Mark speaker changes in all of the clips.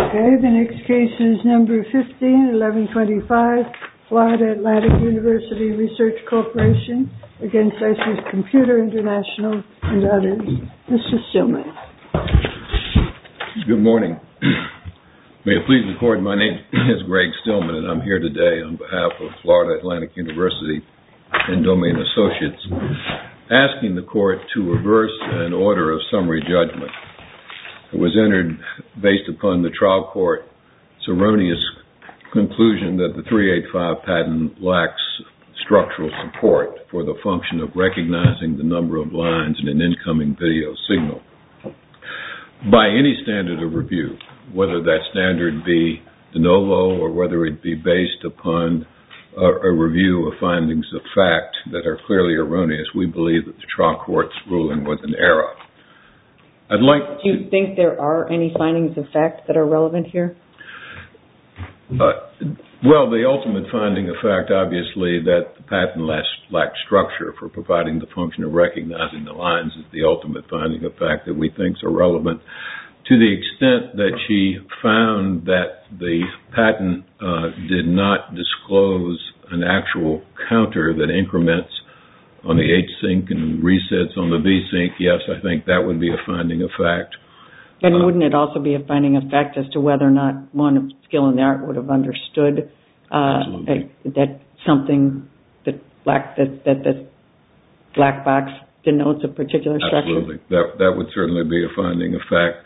Speaker 1: Okay, the next case is number 151125, Florida Atlantic University Research Corporation against ISIS Computer International and others. Mr. Stillman.
Speaker 2: Good morning. May it please the Court, my name is Greg Stillman, and I'm here today on behalf of Florida Atlantic University and Domain Associates, asking the Court to reverse an order of summary judgment. It was entered based upon the trial court's erroneous conclusion that the 385 patent lacks structural support for the function of recognizing the number of lines in an incoming video signal. By any standard of review, whether that standard be de novo or whether it be based upon a review of findings of fact that are clearly erroneous, we believe that the trial court's ruling was an error. Do
Speaker 3: you think there are any findings of fact that are relevant here?
Speaker 2: Well, the ultimate finding of fact, obviously, that the patent lacks structure for providing the function of recognizing the lines is the ultimate finding of fact that we think are relevant. To the extent that she found that the patent did not disclose an actual counter that increments on the H-sync and resets on the V-sync, yes, I think that would be a finding of fact.
Speaker 3: And wouldn't it also be a finding of fact as to whether or not one of skill in the art would have understood that something that the black box denotes a particular structure?
Speaker 2: Absolutely. That would certainly be a finding of fact.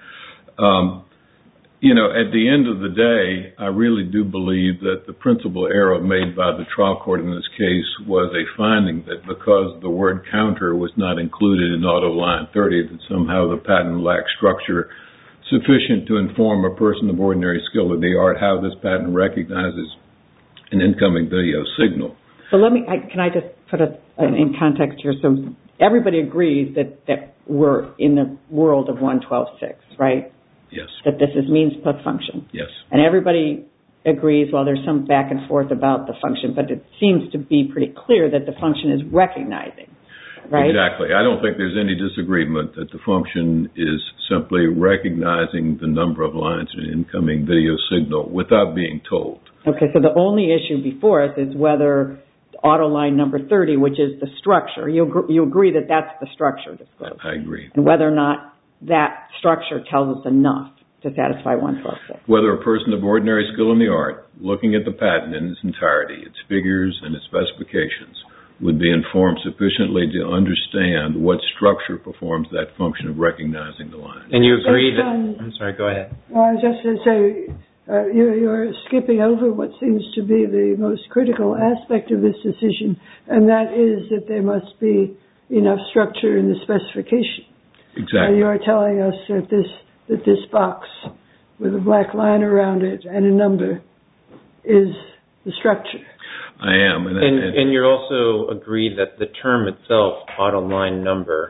Speaker 2: At the end of the day, I really do believe that the principal error made by the trial court in this case was a finding that because the word counter was not included in auto line 30, that somehow the patent lacked structure sufficient to inform a person of ordinary skill in the art how this patent recognizes an incoming video signal.
Speaker 3: So can I just put it in context here? So everybody agrees that we're in the world of 112.6, right?
Speaker 2: Yes. That
Speaker 3: this is means plus function.
Speaker 2: Yes.
Speaker 3: And everybody agrees, well, there's some back and forth about the function, but it seems to be pretty clear that the function is recognizing, right?
Speaker 2: Exactly. I don't think there's any disagreement that the function is simply recognizing the number of lines in an incoming video signal without being told.
Speaker 3: Okay, so the only issue before us is whether auto line number 30, which is the structure, you agree that that's the structure disclosed?
Speaker 2: I agree.
Speaker 3: And whether or not that structure tells us enough to satisfy 112.6.
Speaker 2: Whether a person of ordinary skill in the art, looking at the patent in its entirety, its figures and its specifications, would be informed sufficiently to understand what structure performs that function of recognizing the line.
Speaker 4: And you agree that... I'm sorry, go ahead.
Speaker 1: Well, I was just going to say, you're skipping over what seems to be the most critical aspect of this decision, and that is that there must be enough structure in the specification.
Speaker 2: Exactly.
Speaker 1: You're telling us that this box with a black line around it and a number is the structure.
Speaker 2: I am.
Speaker 4: And you also agree that the term itself, auto line number,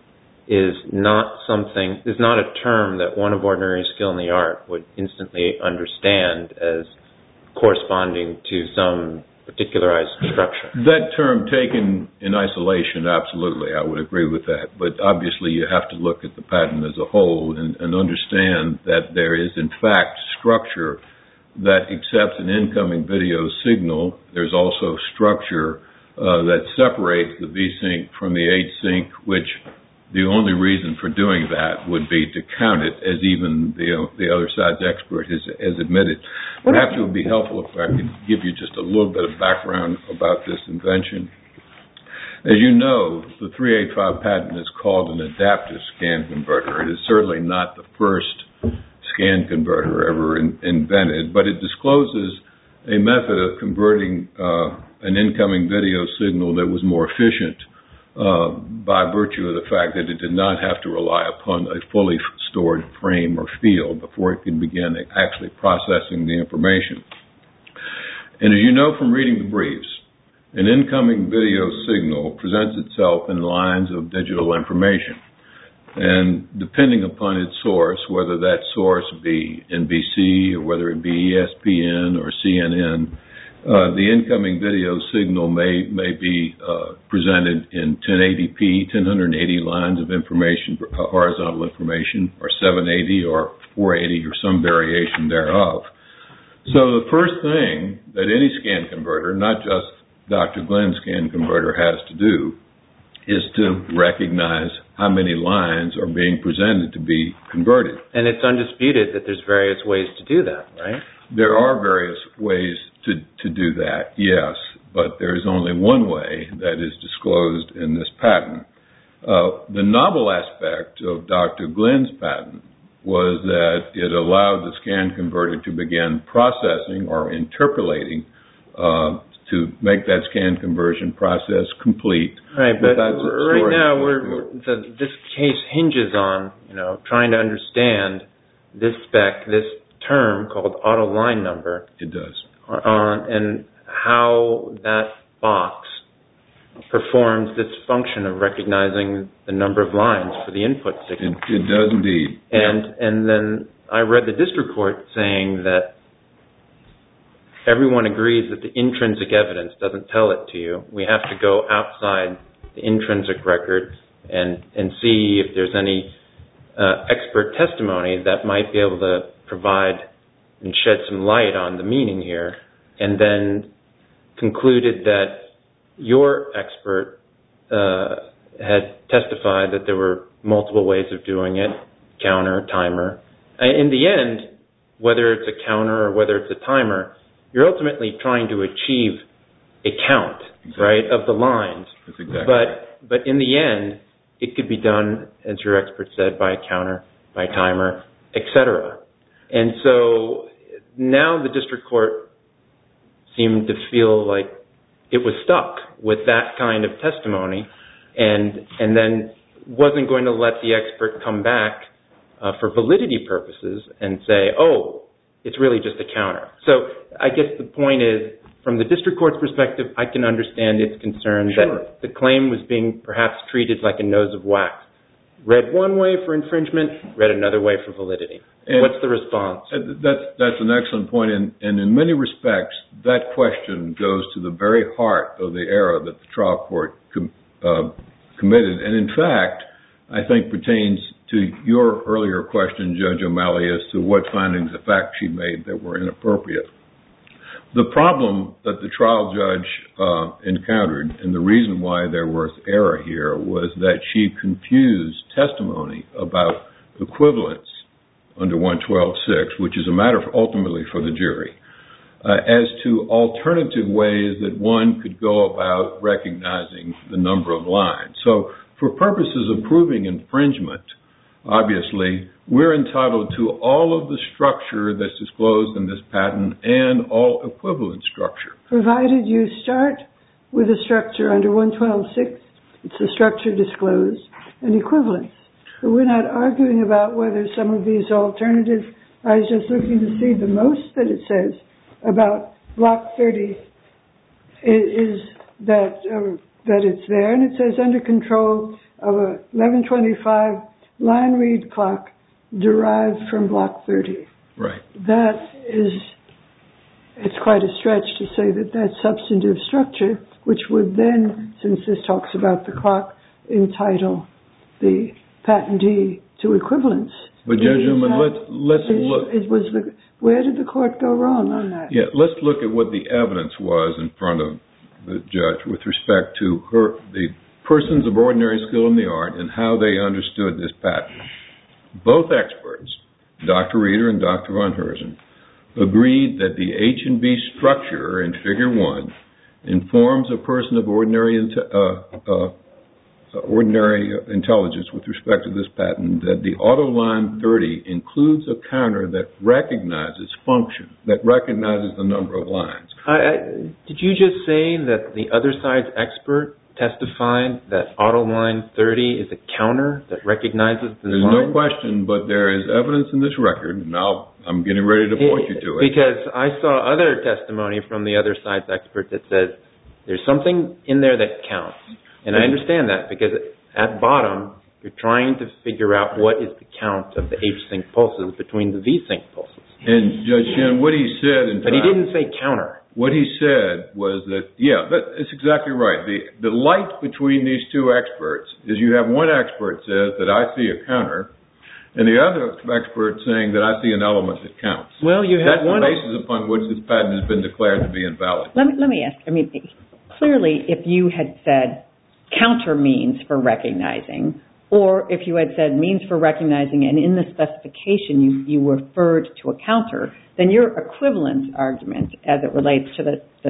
Speaker 4: is not a term that one of ordinary skill in the art would instantly understand as corresponding to some particularized structure.
Speaker 2: That term taken in isolation, absolutely, I would agree with that. But obviously you have to look at the patent as a whole and understand that there is, in fact, structure that accepts an incoming video signal. There's also structure that separates the V-sync from the H-sync, which the only reason for doing that would be to count it, as even the other side's expert has admitted. Perhaps it would be helpful if I could give you just a little bit of background about this invention. As you know, the 385 patent is called an adaptive scan converter. It is certainly not the first scan converter ever invented, but it discloses a method of converting an incoming video signal that was more efficient by virtue of the fact that it did not have to rely upon a fully stored frame or field before it could begin actually processing the information. And as you know from reading the briefs, an incoming video signal presents itself in lines of digital information. And depending upon its source, whether that source be NBC or whether it be ESPN or CNN, the incoming video signal may be presented in 1080p, 1080 lines of information, horizontal information, or 780 or 480 or some variation thereof. So the first thing that any scan converter, not just Dr. Glenn's scan converter, has to do is to recognize how many lines are being presented to be converted.
Speaker 4: And it's undisputed that there's various ways to do that, right?
Speaker 2: There are various ways to do that, yes, but there is only one way that is disclosed in this patent. The novel aspect of Dr. Glenn's patent was that it allowed the scan converter to begin processing or interpolating to make that scan conversion process complete.
Speaker 4: Right, but right now this case hinges on trying to understand this spec, this term called auto line number.
Speaker 2: It does.
Speaker 4: And how that box performs this function of recognizing the number of lines for the input signal.
Speaker 2: It does indeed.
Speaker 4: And then I read the district court saying that everyone agrees that the intrinsic evidence doesn't tell it to you. We have to go outside the intrinsic record and see if there's any expert testimony that might be able to provide and shed some light on the meaning here, and then concluded that your expert had testified that there were multiple ways of doing it, counter, timer. In the end, whether it's a counter or whether it's a timer, you're ultimately trying to achieve a count, right, of the lines.
Speaker 2: That's exactly right.
Speaker 4: But in the end, it could be done, as your expert said, by a counter, by timer, etc. And so now the district court seemed to feel like it was stuck with that kind of testimony and then wasn't going to let the expert come back for validity purposes and say, oh, it's really just a counter. So I guess the point is, from the district court's perspective, I can understand its concern that the claim was being perhaps treated like a nose of wax. Read one way for infringement, read another way for validity. And what's the response?
Speaker 2: That's an excellent point, and in many respects, that question goes to the very heart of the error that the trial court committed, and in fact, I think pertains to your earlier question, Judge O'Malley, as to what findings of fact she made that were inappropriate. The problem that the trial judge encountered, and the reason why there was error here, was that she confused testimony about equivalence under 112.6, which is a matter ultimately for the jury, as to alternative ways that one could go about recognizing the number of lines. So for purposes of proving infringement, obviously, we're entitled to all of the structure that's disclosed in this patent and all equivalent structure.
Speaker 1: Provided you start with a structure under 112.6, it's the structure disclosed, and equivalence. But we're not arguing about whether some of these alternatives. I was just looking to see the most that it says about Block 30 is that it's there, and it says under control of a 1125 line read clock derived from Block 30.
Speaker 2: Right.
Speaker 1: That is, it's quite a stretch to say that that's substantive structure, which would then, since this talks about the clock, entitle the patentee to equivalence.
Speaker 2: But Judge Newman, let's look.
Speaker 1: Where did the court go wrong on that?
Speaker 2: Yeah, let's look at what the evidence was in front of the judge with respect to the persons of ordinary skill in the art and how they understood this patent. Both experts, Dr. Reeder and Dr. Von Herzen, agreed that the H&B structure in Figure 1 informs a person of ordinary intelligence with respect to this patent, that the auto line 30 includes a counter that recognizes function, that recognizes the number of lines.
Speaker 4: Did you just say that the other side's expert testified that auto line 30 is a counter that recognizes the lines?
Speaker 2: There's no question, but there is evidence in this record, and now I'm getting ready to point you to it.
Speaker 4: Because I saw other testimony from the other side's expert that says there's something in there that counts. And I understand that, because at bottom, you're trying to figure out what is the count of the H-sync pulses between the V-sync pulses.
Speaker 2: And Judge Shen, what he said...
Speaker 4: But he didn't say counter.
Speaker 2: What he said was that, that's exactly right. The light between these two experts is you have one expert says that I see a counter, and the other expert saying that I see an element that counts.
Speaker 4: Well, you have
Speaker 2: That's the basis upon which this patent has been declared to be invalid.
Speaker 3: Let me ask. I mean, clearly, if you had said counter means for recognizing, or if you had said means for recognizing, and in the specification you referred to a counter, then your equivalence argument, as it relates to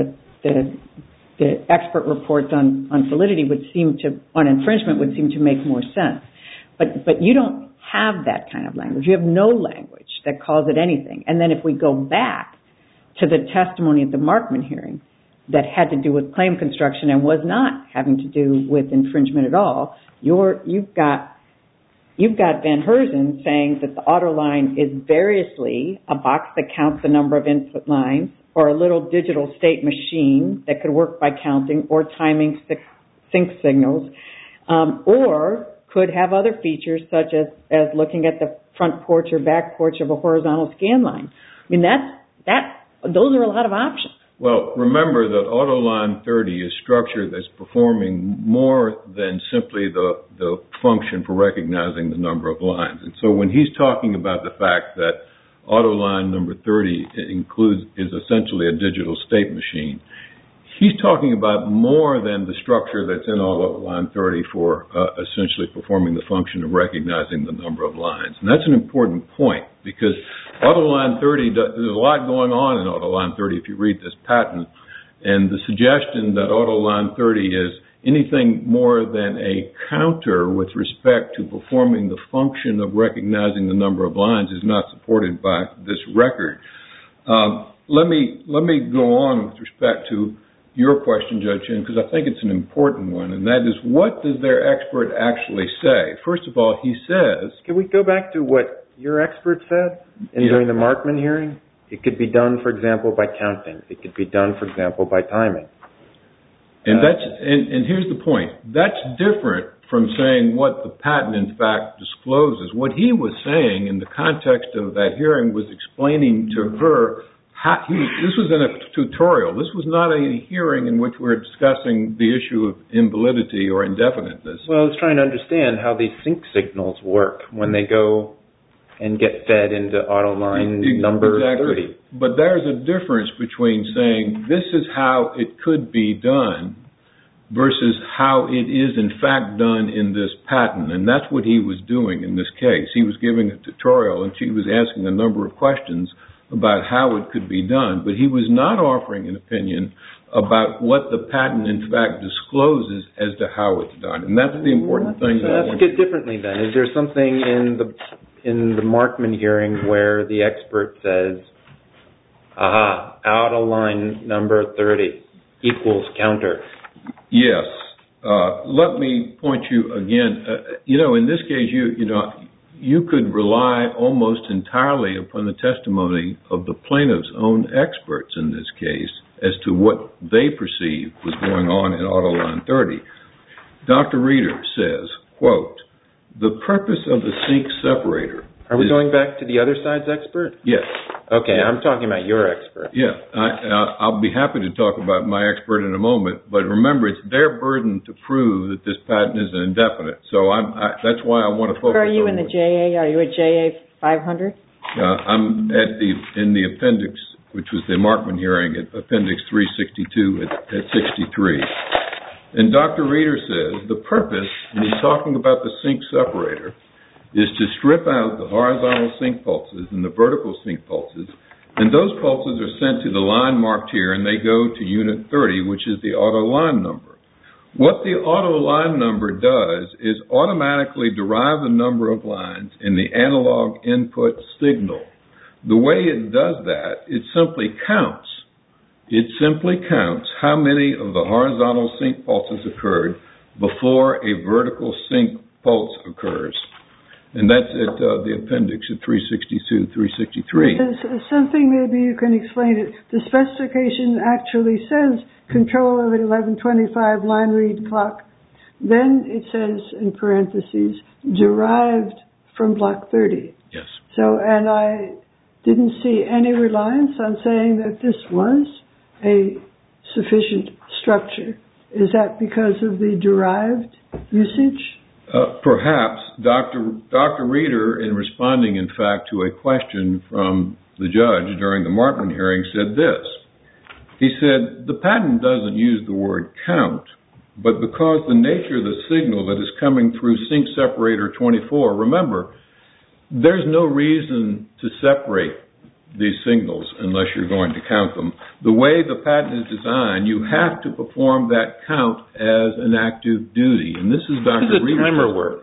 Speaker 3: the expert reports on validity, on infringement, would seem to make more sense. But you don't have that kind of language. You have no language that calls it anything. And then if we go back to the testimony at the Markman hearing that had to do with claim construction and was not having to do with infringement at all, you've got Van Herzen saying that the Autoline is variously a box that counts the number of input lines, or a little digital state machine that could work by counting or timing sync signals, or could have other features such as looking at the front porch or back porch of a horizontal scan line. I mean, those are a lot of options.
Speaker 2: Well, remember that Autoline 30 is structured as performing more than simply the function for recognizing the number of lines. And so when he's talking about the fact that Autoline number 30 is essentially a digital state machine, he's talking about more than the structure that's in Autoline 30 for essentially performing the function of recognizing the number of lines. And that's an important point, because Autoline 30, there's a lot going on in Autoline 30 if you read this patent. And the suggestion that Autoline 30 is anything more than a counter with respect to performing the function of recognizing the number of lines is not supported by this record. Let me go on with respect to your question, Judge Chin, because I think it's an important one, and that is, what does their expert actually say? First of all, he says...
Speaker 4: Can we go back to what your expert said during the Markman hearing? It could be done, for example, by counting. It could be done, for example, by timing.
Speaker 2: And here's the point. That's different from saying what the patent, in fact, discloses. What he was saying in the context of that hearing was explaining to her... This was in a tutorial. This was not a hearing in which we're discussing the issue of invalidity or indefiniteness.
Speaker 4: Well, I was trying to understand how these sync signals work when they go and get fed into Autoline number 30.
Speaker 2: But there's a difference between saying this is how it could be done versus how it is in fact done in this patent. And that's what he was doing in this case. He was giving a tutorial, and she was asking a number of questions about how it could be done, but he was not offering an opinion about what the patent in fact discloses as to how it's done. And that's the important thing.
Speaker 4: Let's get differently then. Is there something in the Markman hearing where the expert says, Autoline number 30 equals counter?
Speaker 2: Yes. Let me point you again. In this case, you could rely almost entirely upon the testimony of the plaintiff's own experts in this case as to what they perceived was going on in Autoline 30. Dr. Reeder says, quote, the purpose of the sync separator...
Speaker 4: Are we going back to the other side's expert?
Speaker 2: Yes.
Speaker 4: Okay, I'm talking about your expert.
Speaker 2: Yeah, I'll be happy to talk about my expert in a moment, but remember, it's their burden to prove that this patent is indefinite. So that's why I want to focus on...
Speaker 3: Where are you in the JA? Are you at JA 500?
Speaker 2: I'm in the appendix, which was the Markman hearing, at appendix 362 at 63. And Dr. Reeder says the purpose, and he's talking about the sync separator, is to strip out the horizontal sync pulses and the vertical sync pulses, and those pulses are sent to the line marked here, and they go to unit 30, which is the auto line number. What the auto line number does is automatically derive the number of lines in the analog input signal. The way it does that, it simply counts. It simply counts how many of the horizontal sync pulses occurred before a vertical sync pulse occurs. And that's at the appendix at 362, 363.
Speaker 1: Something maybe you can explain it. The specification actually says control of an 1125 line read clock. Then it says, in parentheses, derived from block 30.
Speaker 2: Yes.
Speaker 1: So, and I didn't see any reliance on saying that this was a sufficient structure. Is that because of the derived usage?
Speaker 2: Perhaps Dr. Reeder, in responding, in fact, to a question from the judge during the Markman hearing, said this. He said, the patent doesn't use the word count, but because the nature of the signal that is coming through sync separator 24, remember, there's no reason to separate these signals unless you're going to count them. The way the patent is designed, you have to perform that count as an active duty. And this is Dr. Reeder.
Speaker 4: How does the timer work?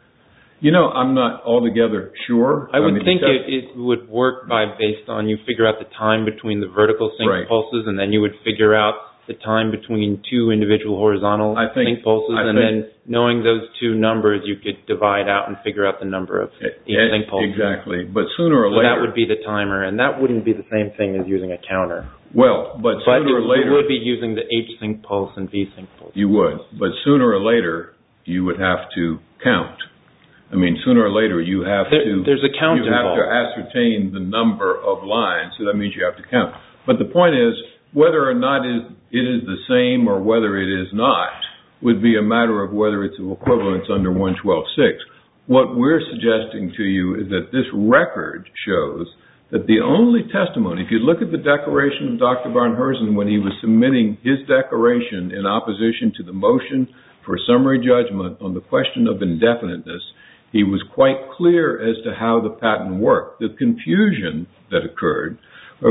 Speaker 2: You know, I'm not altogether sure.
Speaker 4: I would think it would work based on you figure out the time between the vertical sync pulses, and then you would figure out the time between two individual horizontal sync pulses, and then knowing those two numbers, you could divide out and figure out the number of each sync pulse.
Speaker 2: Exactly. But sooner or later...
Speaker 4: that would be the timer, and that wouldn't be the same thing as using a counter.
Speaker 2: Well, but sooner or later...
Speaker 4: you would be using the H sync pulse and V sync pulse. You
Speaker 2: would. But sooner or later, you would have to count. I mean, sooner or later, you have to...
Speaker 4: There's a count involved.
Speaker 2: You have to ascertain the number of lines, so that means you have to count. But the point is, whether or not it is the same or whether it is not would be a matter of whether it's of equivalence under 112.6. What we're suggesting to you is that this record shows that the only testimony, if you look at the declaration of Dr. Von Herzen when he was submitting his declaration in opposition to the motion for summary judgment on the question of indefiniteness, he was quite clear as to how the patent worked. The confusion that occurred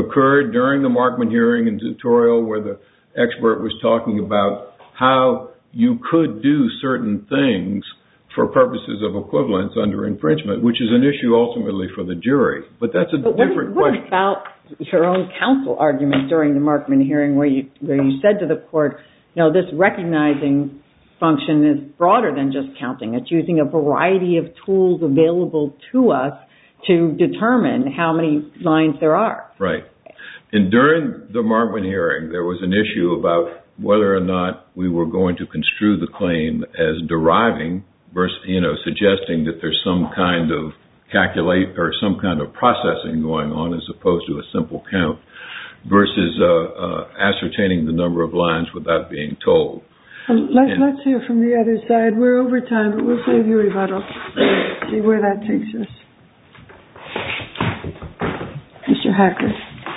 Speaker 2: during the Markman hearing and tutorial where the expert was talking about how you could do certain things for purposes of equivalence under infringement, which is an issue ultimately for the jury. But that's a different question.
Speaker 3: What about your own counsel argument during the Markman hearing where you said to the court, this recognizing function is broader than just counting. It's using a variety of tools available to us to determine how many lines there are.
Speaker 2: Right. And during the Markman hearing, there was an issue about whether or not we were going to construe the claim as deriving versus, suggesting that there's some kind of calculate or some kind of processing going on as opposed to a simple count versus ascertaining the number of lines without being told.
Speaker 1: Let's hear from the other side. We're over time, but we'll save you rebuttal. See where that takes us. Mr. Hacker.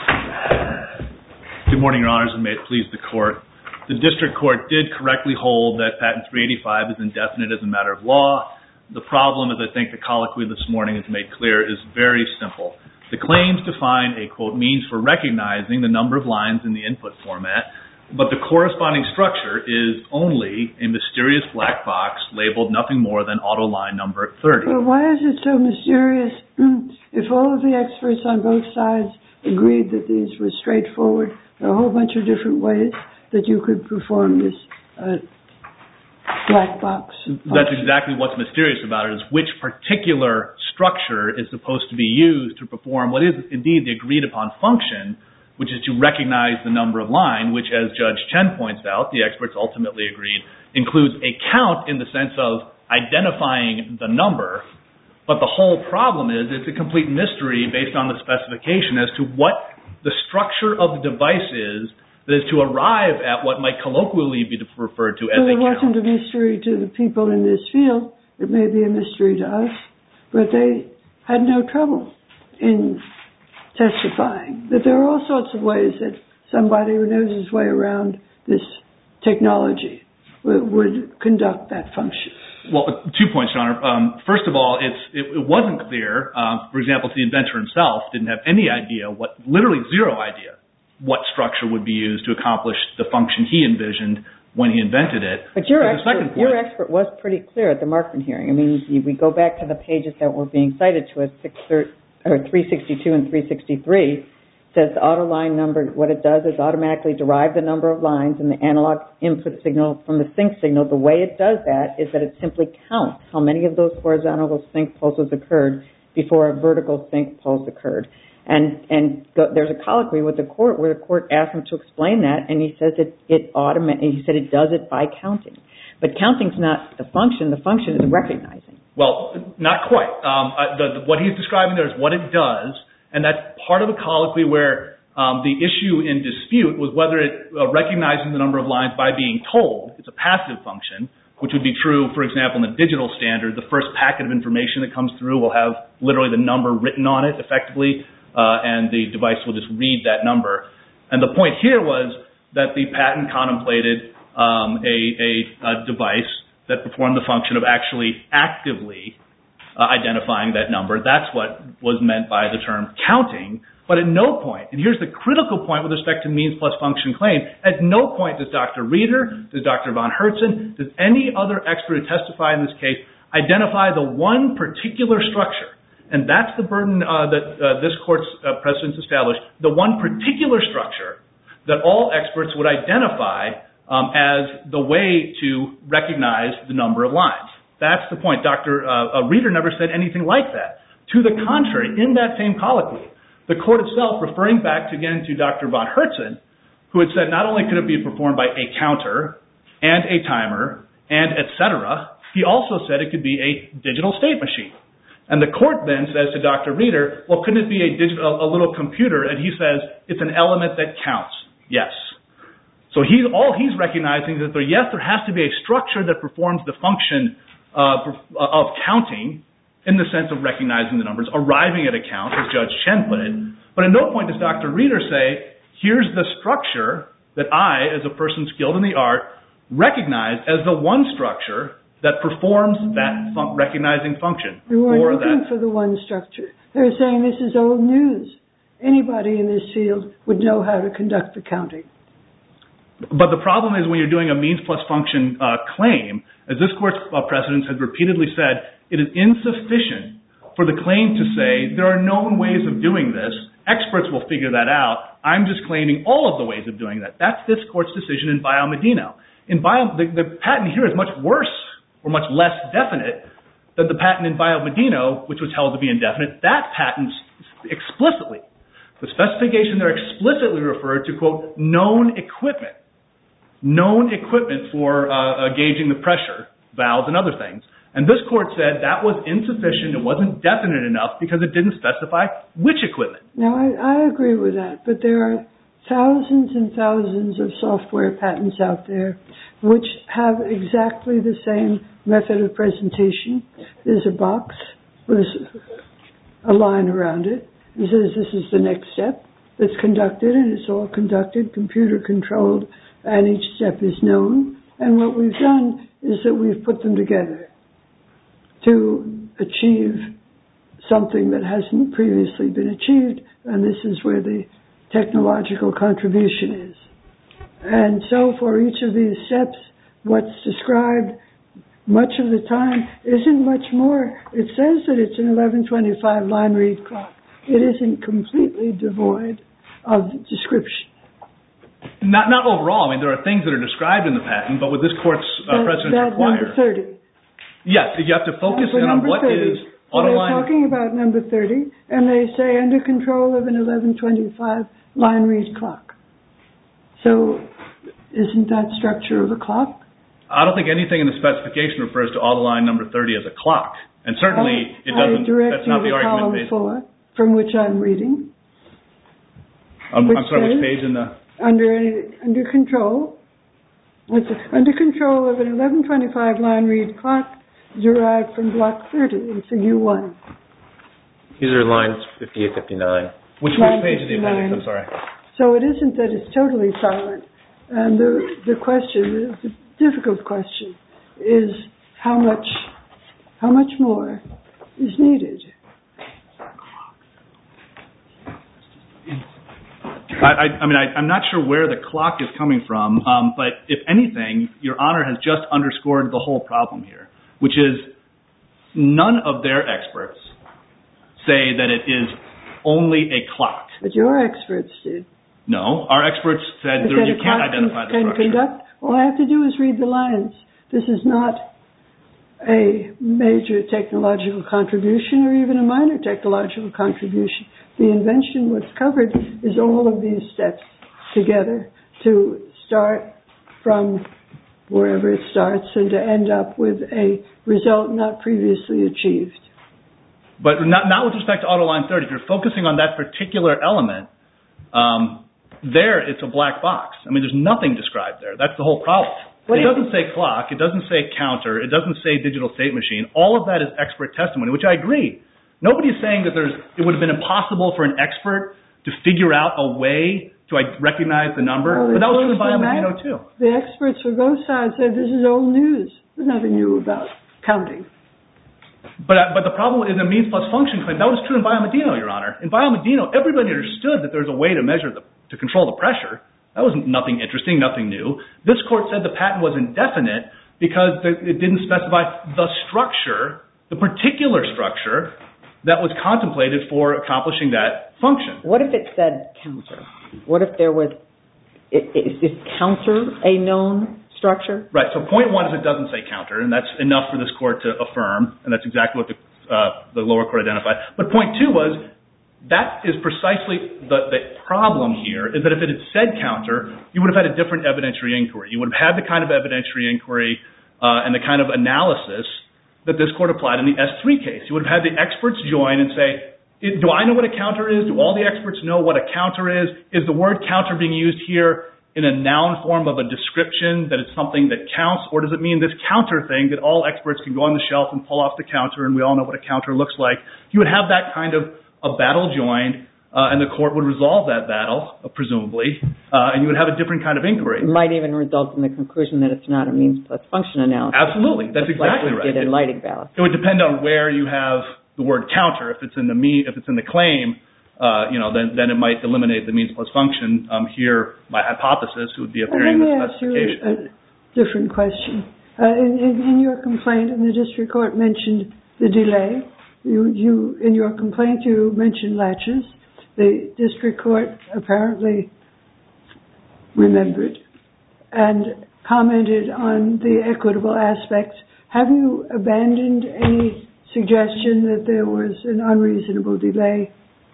Speaker 5: Good morning, Your Honors, and may it please the Court. The District Court did correctly hold that Patent 385 is indefinite as a matter of law. The problem, as I think the colloquy this morning has made clear, is very simple. The claims define a, quote, means for recognizing the number of lines in the input format, but the corresponding structure is only a mysterious black box labeled nothing more than auto line number 30.
Speaker 1: Well, why is it so mysterious if all of the experts on both sides agreed that these were straightforward? There are a whole bunch of different ways that you could perform this black box function.
Speaker 5: That's exactly what's mysterious about it, is which particular structure is supposed to be used to perform what is indeed the agreed upon function, which is to recognize the number of line, which, as Judge Chen points out, the experts ultimately agreed, includes a count in the sense of identifying the number. But the whole problem is it's a complete mystery based on the specification as to what the structure of the device is that is to arrive at what might colloquially be referred to as a count.
Speaker 1: It wasn't a mystery to the people in this field. It may be a mystery to us, but they had no trouble in testifying that there are all sorts of ways that somebody who knows his way around this technology would conduct that function.
Speaker 5: Well, 2 points, Your Honor. First of all, it wasn't clear. For example, the inventor himself didn't have any idea, literally zero idea, what structure would be used to accomplish the function he envisioned when he invented it.
Speaker 3: But your expert was pretty clear at the Markman hearing. I mean, we go back to the pages that were being cited to us, 362 and 363, says the auto line number, what it does is automatically derive the number of lines in the analog input signal from the sync signal. The way it does that is that it simply counts how many of those horizontal sync pulses occurred before a vertical sync pulse occurred. And there's a colloquy with the court where the court asked him to explain that, and he says he said it does it by counting. But counting's not the function. The function is recognizing.
Speaker 5: Well, not quite. What he's describing there is what it does, and that's part of a colloquy where the issue in dispute was whether it recognizing the number of lines by being told, it's a passive function, which would be true, for example, in the digital standard. The first packet of information that comes through will have literally the number written on it effectively, and the device will just read that number. And the point here was that the patent contemplated a device that performed the function of actually actively identifying that number. That's what was meant by the term counting. But at no point, and here's the critical point with respect to means plus function claim, at no point does Dr. Reeder, does Dr. von Hertzen, does any other expert who testify in this case identify the one particular structure. And that's the burden that this court's precedents established, the one particular structure that all experts would identify as the way to recognize the number of lines. That's the point. Dr. Reeder never said anything like that. To the contrary, in that same colloquy, the court itself, referring back again to Dr. von Hertzen, who had said not only could it be performed by a counter and a timer and etc., he also said it could be a digital state machine. And the court then says to Dr. Reeder, well, couldn't it be a little computer? And he says it's an element that counts. Yes. So all he's recognizing is that there has to be a structure that performs the function of counting, in the sense of recognizing the numbers, arriving at a count, as Judge Chen put it. But at no point does Dr. Reeder say, here's the structure that I, as a person skilled in the art, recognize as the one structure that performs that recognizing function.
Speaker 1: We weren't looking for the one structure. They're saying this is old news. Anybody in this field would know how to conduct the counting.
Speaker 5: But the problem is when you're doing a means plus function claim, as this court's precedents have repeatedly said, it is insufficient for the claim to say there are known ways of doing this. Experts will figure that out. I'm just claiming all of the ways of doing that. That's this court's decision in Biomedino. The patent here is much worse or much less definite than the patent in Biomedino, which was held to be indefinite. That patent explicitly, the specification there explicitly referred to, quote, known equipment for gauging the pressure, valves and other things. And this court said that was insufficient, it wasn't definite enough because it didn't specify which equipment.
Speaker 1: Now, I agree with that, but there are thousands and thousands of software patents out there which have exactly the same method of presentation. There's a box with a line around it. It says this is the next step that's conducted, and it's all conducted, computer controlled, and each step is known. And what we've done is that we've put them together to achieve something that hasn't previously been achieved, and this is where the technological contribution is. And so for each of these steps, what's described much of the time isn't much more. It says that it's an 1125 line read clock. It isn't completely devoid of description.
Speaker 5: Not overall. I mean, there are things that are described in the patent, but with this court's precedents require.
Speaker 1: Number 30.
Speaker 5: Yes, you have to focus in on what 30. Is Autoline.
Speaker 1: They're talking about number 30, and they say under control of an 1125 line read clock. So isn't that structure of a clock?
Speaker 5: I don't think anything in the specification refers to Autoline number 30 as a clock. And certainly it doesn't. That's not the argument based.
Speaker 1: Column 4, from which I'm reading.
Speaker 5: I'm sorry, which page in the...
Speaker 1: Under control. Under control of an 1125 line read clock derived from block 30 in figure 1.
Speaker 4: These are lines 58, 59.
Speaker 5: Which page is the appendix? I'm sorry.
Speaker 1: So it isn't that it's totally silent. And the question, the difficult question, is how much more is needed?
Speaker 5: I'm not sure where the clock is coming from, but if anything, Your Honor has just underscored the whole problem here, which is none of their experts say that it is only a clock.
Speaker 1: But your experts did.
Speaker 5: No, our experts said you can't identify the structure.
Speaker 1: All I have to do is read the lines. This is not a major technological contribution or even a minor technological contribution. The invention, what's covered, is all of these steps together to start from wherever it starts and to end up with a result not previously achieved.
Speaker 5: But not with respect to Autoline 30. If you're focusing on that particular element, there it's a black box. I mean, there's nothing described there. That's the whole problem. It doesn't say clock. It doesn't say counter. It doesn't say digital state machine. All of that is expert testimony, which I agree. Nobody is saying that it would have been impossible for an expert to figure out a way to recognize the number, but that was true in Biomedino too.
Speaker 1: The experts for both sides said this is old news. There's nothing new about counting.
Speaker 5: But the problem is a means plus function claim. That was true in Biomedino, Your Honor. In Biomedino, everybody understood that there was a way to measure to control the pressure. That was nothing interesting, nothing new. This court said the patent was indefinite because it didn't specify the structure, the particular structure that was contemplated for accomplishing that function.
Speaker 3: What if it said counter? What if there was, is counter a known structure?
Speaker 5: Right, so point one is it doesn't say counter, and that's enough for this court to affirm, and that's exactly what the lower court identified. But point two was, that is precisely the problem here, is that if it had said counter, you would have had a different evidentiary inquiry. You would have had the kind of evidentiary inquiry and the kind of analysis that this court applied in the S3 case. You would have had the experts join and say, do I know what a counter is? Do all the experts know what a counter is? Is the word counter being used here in a noun form of a description that it's something that counts, or does it mean this counter thing that all experts can go on the shelf and pull off the counter, and we all know what a counter looks like? You would have that kind of a battle joined, and the court would resolve that battle, presumably, and you would have a different kind of inquiry.
Speaker 3: It might even result in the conclusion that it's not a means plus function analysis.
Speaker 5: Absolutely, that's exactly right.
Speaker 3: Like we did in lighting ballast.
Speaker 5: It would depend on where you have the word counter. If it's in the claim, then it might eliminate the means plus function. Here, my hypothesis would be appearing in the specification.
Speaker 1: Let me ask you a different question. In your complaint, and the district court mentioned the delay. You in your complaint, you mentioned latches. The district court apparently remembered and commented on the equitable aspects. Have you abandoned any suggestion that there was an unreasonable delay?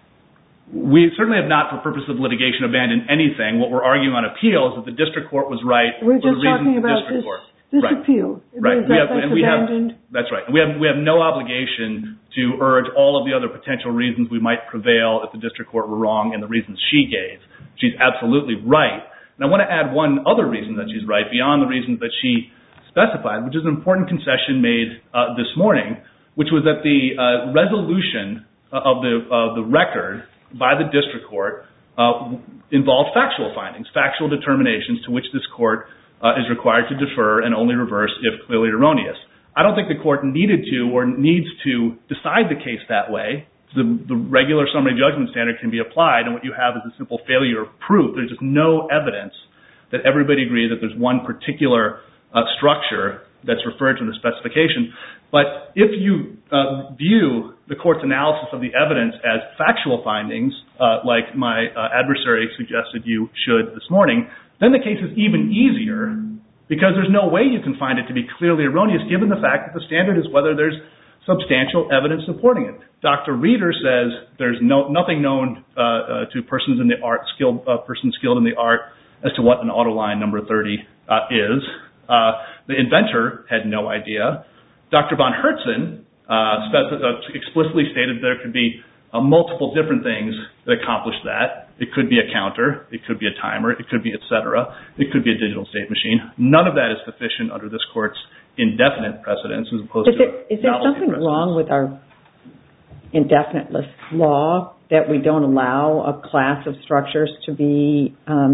Speaker 5: We certainly have not, for purpose of litigation, abandoned anything. What we're arguing on appeal is that the district court was right.
Speaker 1: We're just talking about this appeal.
Speaker 5: Right.
Speaker 1: Abandoned.
Speaker 5: That's right. We have no obligation to urge all of the other potential reasons we might prevail if the district court were wrong and the reasons she gave. She's absolutely right. And I want to add one other reason that she's right, beyond the reasons that she specified, which is an important concession made this morning, which was that the resolution of the record by the district court involved factual findings, factual determinations to which this court is required to defer and only reverse if clearly erroneous. I don't think the court needed to or needs to decide the case that way. The regular summary judgment standard can be applied, and what you have is a simple failure of proof. There's just no evidence that everybody agrees that there's one particular structure that's referred to in the specification. But if you view the court's analysis of the evidence as factual findings, like my adversary suggested you should this morning, then the case is even easier because there's no way you can find it to be clearly erroneous given the fact that the standard is whether there's substantial evidence supporting it. Dr. Reeder says there's nothing known to persons in the art, persons skilled in the art, as to what an autoline number 30 is. The inventor had no idea. Dr. von Hertzen explicitly stated there could be multiple different things that accomplish that. It could be a counter. It could be a timer. It could be et cetera. It could be a digital state machine. None of that is sufficient under this court's indefinite precedence as opposed to
Speaker 3: Is there something wrong with our indefinite list law that we don't allow a class of structures to be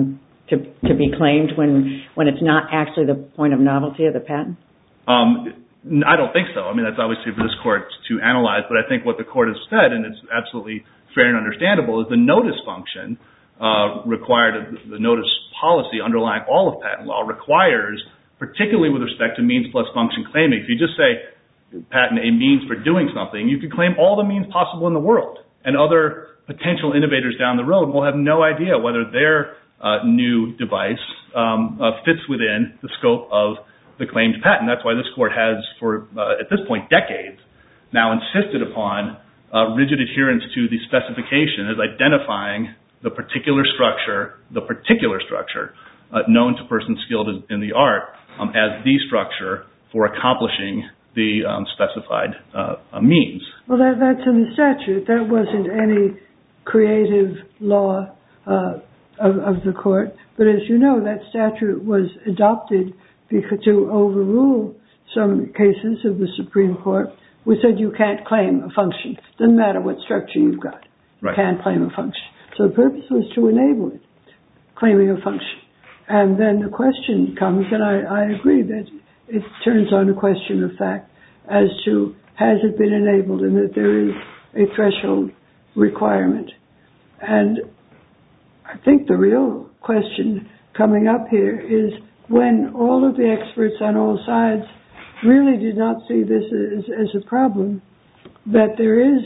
Speaker 3: claimed when it's not actually the point of novelty of the patent?
Speaker 5: I don't think so. I mean, that's obviously for this court to analyze, but I think what the court has said, and it's absolutely fair and understandable, is the notice function required, the notice policy underlying all of patent law requires, particularly with respect to means plus function claiming. If you just say patent a means for doing something, you could claim all the means possible in the world, and other potential innovators down the road will have no idea whether their new device fits within the scope of the claimed patent. That's why this court has, for at this point, decades, now insisted upon rigid adherence to the specification as identifying the particular structure known to persons skilled in the art as the structure for accomplishing the specified means.
Speaker 1: Well, that's in the statute. That wasn't any creative law of the court. But as you know, that statute was adopted to overrule some cases of the Supreme Court, we said you can't claim a function. Doesn't matter what structure you've got. You can't claim a function. So the purpose was to enable it, claiming a function. And then the question comes, and I agree that it turns on a question of fact as to has it been enabled and that there is a threshold requirement. And I think the real question coming up here is when all of the experts on all sides really did not see this as a problem, that there is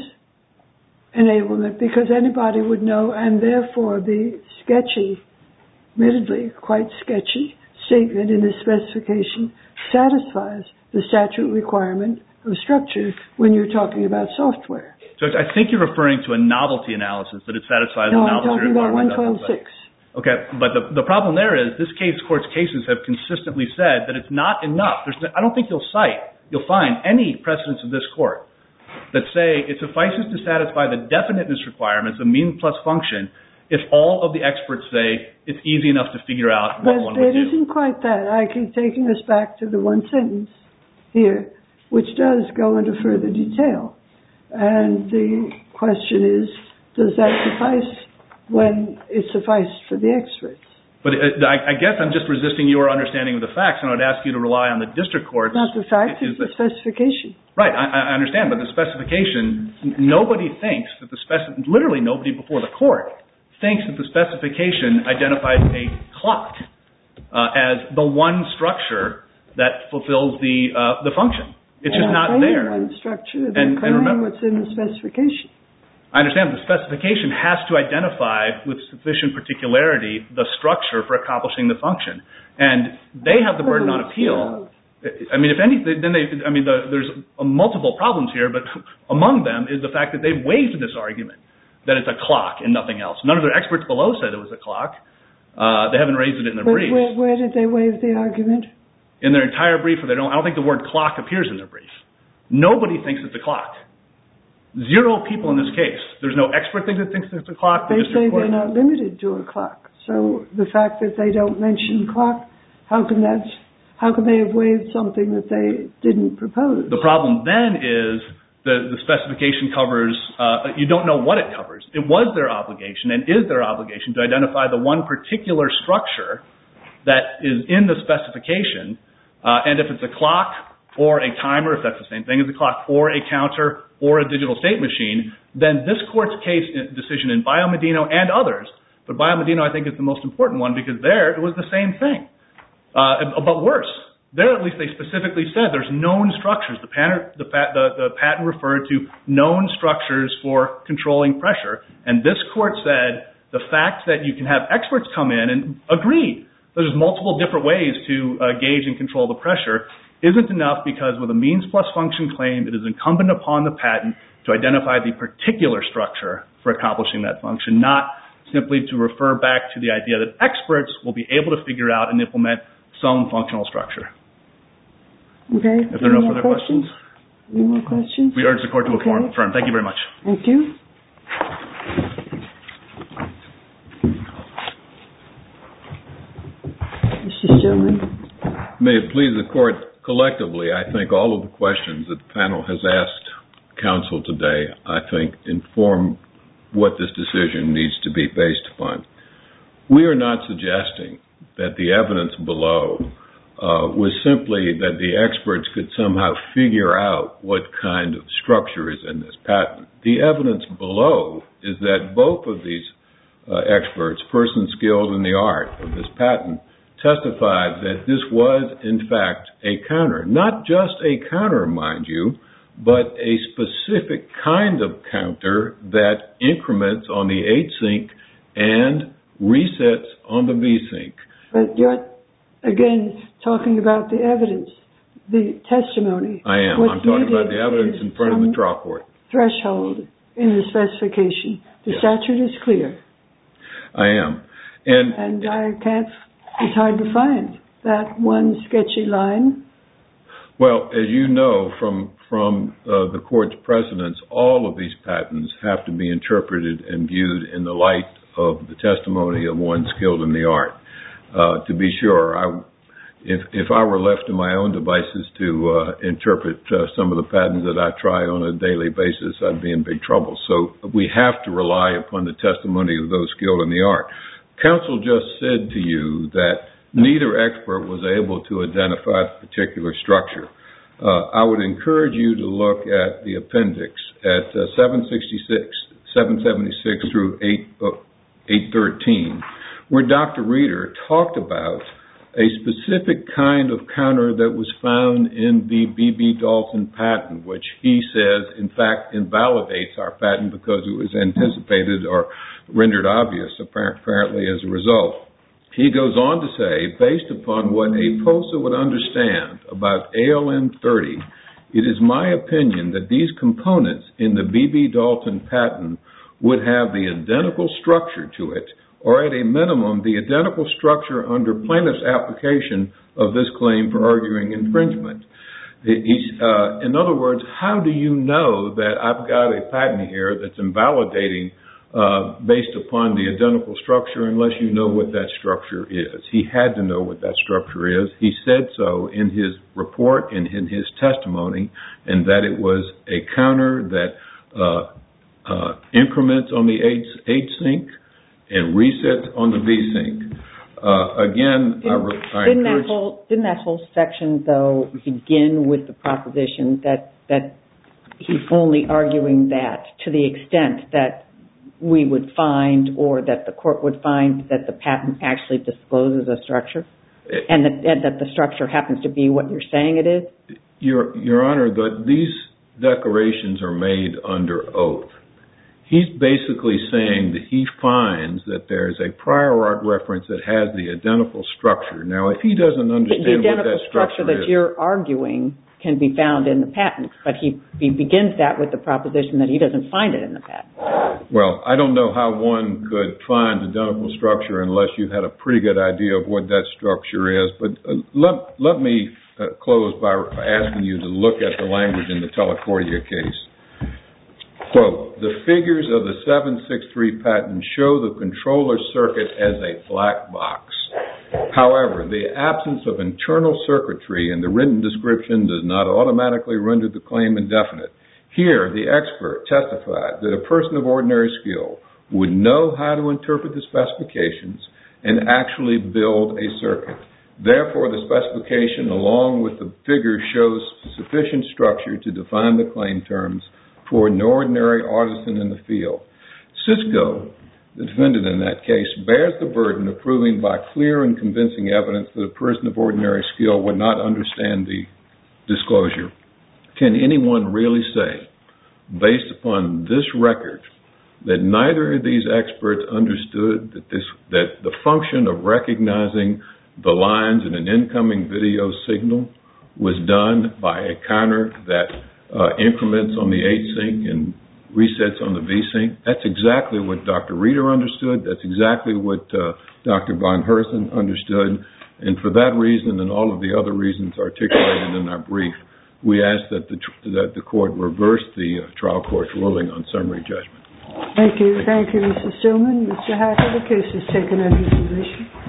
Speaker 1: enablement because anybody would know, and therefore the sketchy, admittedly quite sketchy, statement in the specification satisfies the statute requirement of structure when you're talking about software.
Speaker 5: Judge, I think you're referring to a novelty analysis, that it satisfies the novelty
Speaker 1: No, I'm
Speaker 5: requirement.
Speaker 1: talking about 112.6.
Speaker 5: Okay, but the problem there is this court's cases have consistently said that it's not enough. I don't think you'll find any precedents of this court that say it suffices to satisfy the definiteness requirements of means plus function if all of the experts say it's easy enough to figure out what one would do.
Speaker 1: But it isn't quite that. I keep taking us back to the one sentence here, which does go into further detail. And the question is, does that suffice when it sufficed for the experts?
Speaker 5: But I guess I'm just resisting your understanding of the facts, and I would ask you to rely on the district courts.
Speaker 1: Not the facts, it's the specification.
Speaker 5: Right, I understand, but the specification, nobody thinks that literally nobody before the court thinks that the specification identifies a clock as the one structure that fulfills the function. It's just not there.
Speaker 1: One structure, they're claiming what's in the specification.
Speaker 5: I understand the specification has to identify with sufficient particularity the structure for accomplishing the function, and they have the burden on appeal. I mean, if anything, there's multiple problems here, but among them is the fact that they've waived this argument that it's a clock and nothing else. None of their experts below said it was a clock. They haven't raised it in their brief.
Speaker 1: Where did they waive the argument?
Speaker 5: In their entire brief, I don't think the word clock appears in their brief. Nobody thinks it's a clock. 0 people in this case. There's no expert that thinks it's a clock.
Speaker 1: They say they're not limited to a clock. So the fact that they don't mention clock, how can they have waived something that they didn't propose?
Speaker 5: The problem then is the specification covers, you don't know what it covers. It was their obligation and is their obligation to identify the one particular structure that is in the specification, and if it's a clock or a timer, if that's the same thing as a clock, or a counter, or a digital state machine, then this court's case decision in Biomedino and others, but Biomedino I think is the most important one because there it was the same thing, but worse. There at least they specifically said there's known structures. The patent referred to known structures for controlling pressure, and this court said the fact that you can have experts come in and agree there's multiple different ways to gauge and control the pressure isn't enough because with a means plus function claim, it is incumbent upon the patent to identify the particular structure for accomplishing that function, not simply to refer back to the idea that experts will be able to figure out and implement some functional structure.
Speaker 1: Okay.
Speaker 5: If there are no further questions?
Speaker 1: Any more questions?
Speaker 5: We urge the court to affirm. Thank you very much.
Speaker 1: Thank you. Mr. Stillman.
Speaker 2: May it please the court, collectively, I think all of the questions that the panel has asked counsel today, I think, inform what this decision needs to be based upon. We are not suggesting that the evidence below was simply that the experts could somehow figure out what kind of structure is in this patent. The evidence below is that both of these experts, persons skilled in the art of this patent, testified that this was, in fact, a counter. Not just a counter, mind you, but a specific kind of counter that increments on the H-sync and resets on the V-sync.
Speaker 1: But you're, again, talking about the evidence, the testimony.
Speaker 2: I am. I'm talking about the evidence in front of the trial court.
Speaker 1: Threshold in the specification. The statute is clear.
Speaker 2: I am.
Speaker 1: And I can't, it's hard to find that one sketchy line.
Speaker 2: Well, as you know from the court's precedents, all of these patents have to be interpreted and viewed in the light of the testimony of one skilled in the art. To be sure, if I were left to my own devices to interpret some of the patents that I try on a daily basis, I'd be in big trouble. So we have to rely upon the testimony of those skilled in the art. Counsel just said to you that neither expert was able to identify a particular structure. I would encourage you to look at the appendix at 776 through 813, where Dr. Reeder talked about a specific kind of counter that was found in the B.B. Dalton patent, which he says, in fact, invalidates our patent because it was anticipated or rendered obvious, apparently, as a result. He goes on to say, based upon what a POSA would understand about ALN 30, it is my opinion that these components in the B.B. Dalton patent would have the identical structure to it, or at a minimum, the identical structure under plaintiff's application of this claim for arguing infringement. In other words, how do you know that I've got a patent here that's invalidating based upon the identical structure unless you know what that structure is? He had to know what that structure is. He said so in his report and in his testimony, and that it was a counter that increments on the H-sync and resets on the V-sync. Again,
Speaker 3: Didn't that whole section, though, begin with the proposition that he's only arguing that to the extent that we would find or that the court would find that the patent actually discloses a structure and that the structure happens to be what you're saying it is?
Speaker 2: Your Honor, these declarations are made under oath. He's basically saying that he finds that there's a prior art reference that has the identical structure. Now, if he doesn't understand what that structure
Speaker 3: that you're arguing can be found in the patent, but he begins that with the proposition that he doesn't find it in the patent.
Speaker 2: Well, I don't know how one could find identical structure unless you had a pretty good idea of what that structure is. But let me close by asking you to look at the language in the Telecordia case. Quote, the figures of the 763 patent show the controller circuit as a black box. However, the absence of internal circuitry in the written description does not automatically render the claim indefinite. Here, the expert testified that a person of ordinary skill would know how to interpret the specifications and actually build a circuit. Therefore, the specification along with the figure shows sufficient structure to define the claim terms for an ordinary artisan in the field. Cisco, the defendant in that case, bears the burden of proving by clear and convincing evidence that a person of ordinary skill would not understand the disclosure. Can anyone really say, based upon this record, that neither of these experts understood that the function of recognizing the lines in an incoming video signal was done by a counter that increments on the H-sync and resets on the V-sync? That's exactly what Dr. Reeder understood. That's exactly what Dr. Von Herzen understood. And for that reason and all of the other reasons articulated in our brief, we ask that the court reverse the trial court's ruling on summary judgment.
Speaker 1: Thank you. Thank you, Mr. Stillman. Mr. Hacker, the case is taken under submission.